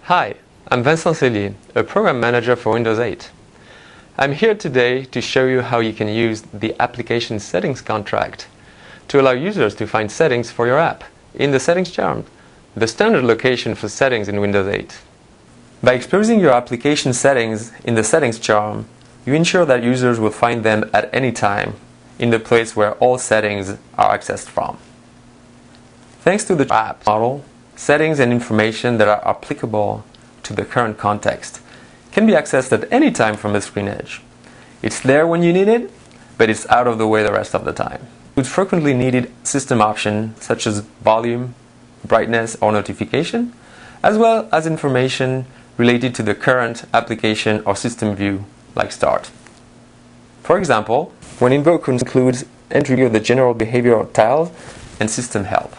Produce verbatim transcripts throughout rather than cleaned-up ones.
Hi, I'm Vincent Cellier, a program manager for Windows eight. I'm here today to show you how you can use the application settings contract to allow users to find settings for your app in the settings charm, the standard location for settings in Windows eight. By exposing your application settings in the settings charm, you ensure that users will find them at any time in the place where all settings are accessed from. Thanks to the app model, settings and information that are applicable to the current context can be accessed at any time from the screen edge. It's there when you need it, but it's out of the way the rest of the time. With frequently needed system options such as volume, brightness, or notification, as well as information related to the current application or system view, like Start. For example, when invoke includes entry of the general behavioral tiles and system help.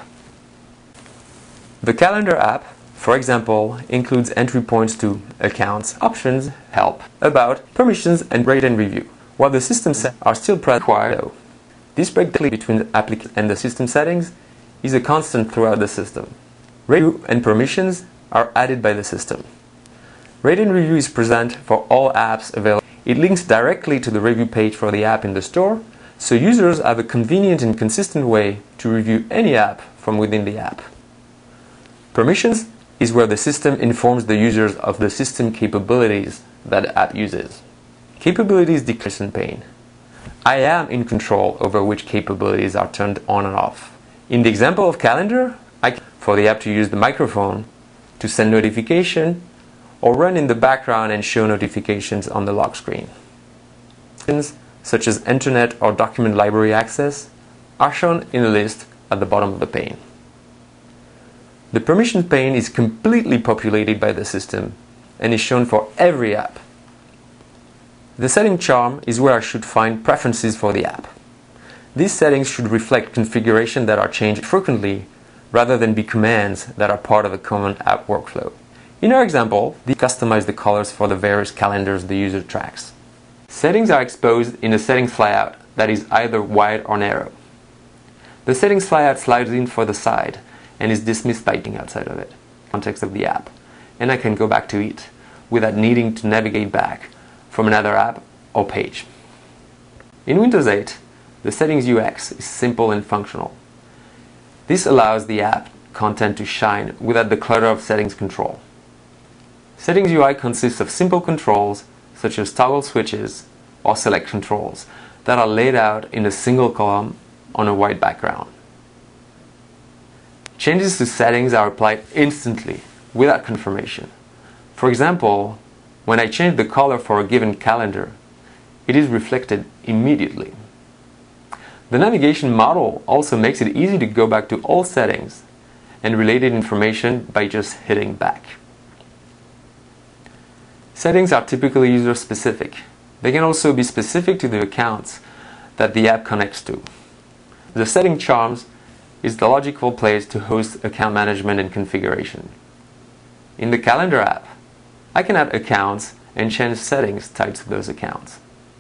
The Calendar app, for example, includes entry points to Accounts, Options, Help, About, Permissions, and Rate and Review, while the system settings are still required. This breakdown between the application and the system settings is a constant throughout the system. Review and Permissions are added by the system. Rate and Review is present for all apps available. It links directly to the review page for the app in the store, so users have a convenient and consistent way to review any app from within the app. Permissions is where the system informs the users of the system capabilities that the app uses. Capabilities declaration pane. I am in control over which capabilities are turned on and off. In the example of Calendar, I can for the app to use the microphone to send notification or run in the background and show notifications on the lock screen. Such as Internet or document library access are shown in a list at the bottom of the pane. The permission pane is completely populated by the system and is shown for every app. The setting charm is where I should find preferences for the app. These settings should reflect configuration that are changed frequently rather than be commands that are part of a common app workflow. In our example, we customize the colors for the various calendars the user tracks. Settings are exposed in a settings flyout that is either wide or narrow. The settings flyout slides in for the side and is dismissed by being outside of it, context of the app, and I can go back to it without needing to navigate back from another app or page. In Windows eight, the settings U X is simple and functional. This allows the app content to shine without the clutter of settings control. Settings U I consists of simple controls such as toggle switches or select controls that are laid out in a single column on a white background. Changes to settings are applied instantly without confirmation. For example, when I change the color for a given calendar, it is reflected immediately. The navigation model also makes it easy to go back to all settings and related information by just hitting back. Settings are typically user-specific. They can also be specific to the accounts that the app connects to. The setting charms is the logical place to host account management and configuration. In the Calendar app, I can add accounts and change settings tied to those accounts.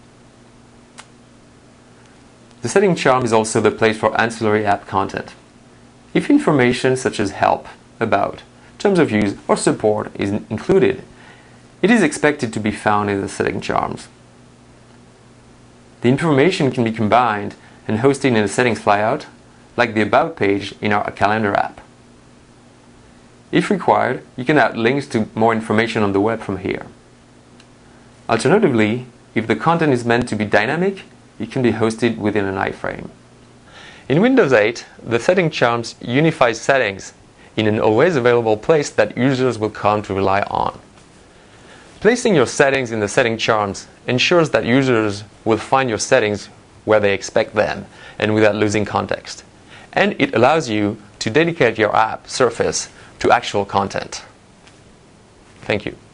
The setting charm is also the place for ancillary app content. If information such as help, about, terms of use, or support is included, it is expected to be found in the setting charms. The information can be combined and hosted in a settings flyout, like the About page in our Calendar app. If required, you can add links to more information on the web from here. Alternatively, if the content is meant to be dynamic, it can be hosted within an iframe. In Windows eight, the setting charms unifies settings in an always available place that users will come to rely on. Placing your settings in the setting charms ensures that users will find your settings where they expect them and without losing context. And it allows you to dedicate your app surface to actual content. Thank you.